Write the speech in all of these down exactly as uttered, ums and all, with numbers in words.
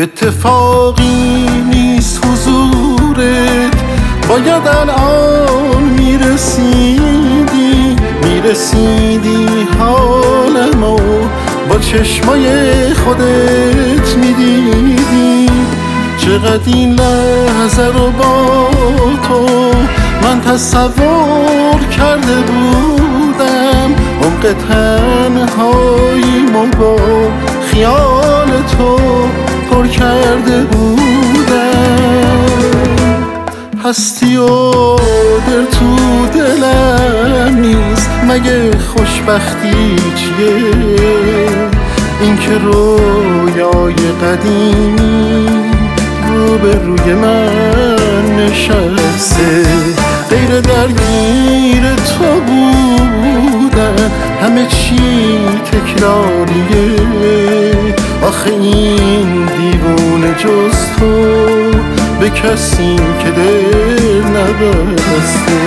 اتفاقی نیست حضورت، باید الان میرسیدی میرسیدی حالمو با چشمای خودت میدیدی. چقدر این لحظه رو با تو من تصور کرده بودم، عمق تنهاییمو با خیال تو پر کرده بودم. هستی و دل تو دلم نیست، مگه خوشبختی چیه؟ این که رویای قدیمی رو به روی من نشسته، غیر درگیر تو بودن همه چی تکراریه. آخه این دیوونه جز تو به کسی که دل نبسته.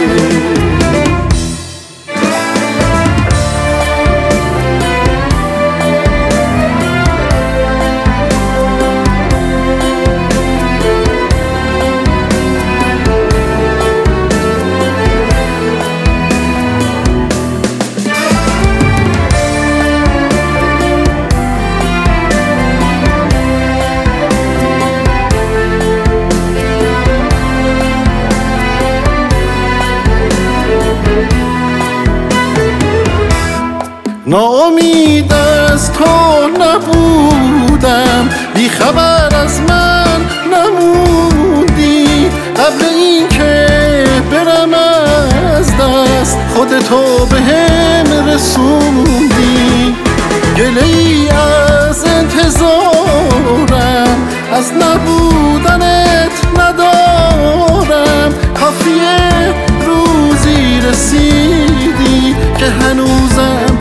ناامید از تو نبودم، بی خبر از من نموندی. قبل این که برم از دست خودتو به هم رسوندی. گله ای از انتظارم از نبودنت ندارم، کافیه روزی رسیدی که هنوزم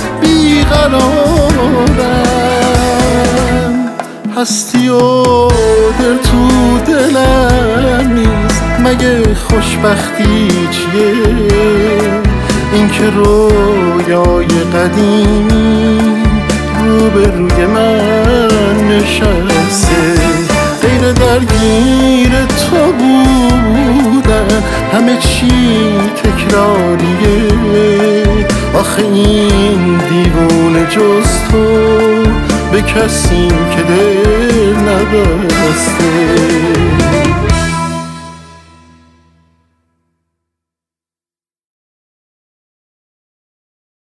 بیقرارم. هستی و دل تو دلم نیست، مگه خوشبختی چیه؟ این که رویای قدیمی رو به روی من نشسته، غیر درگیر تو بودن همه چی تکراریه. آخه این دیوونه جز تو به کسی که دل نبسته.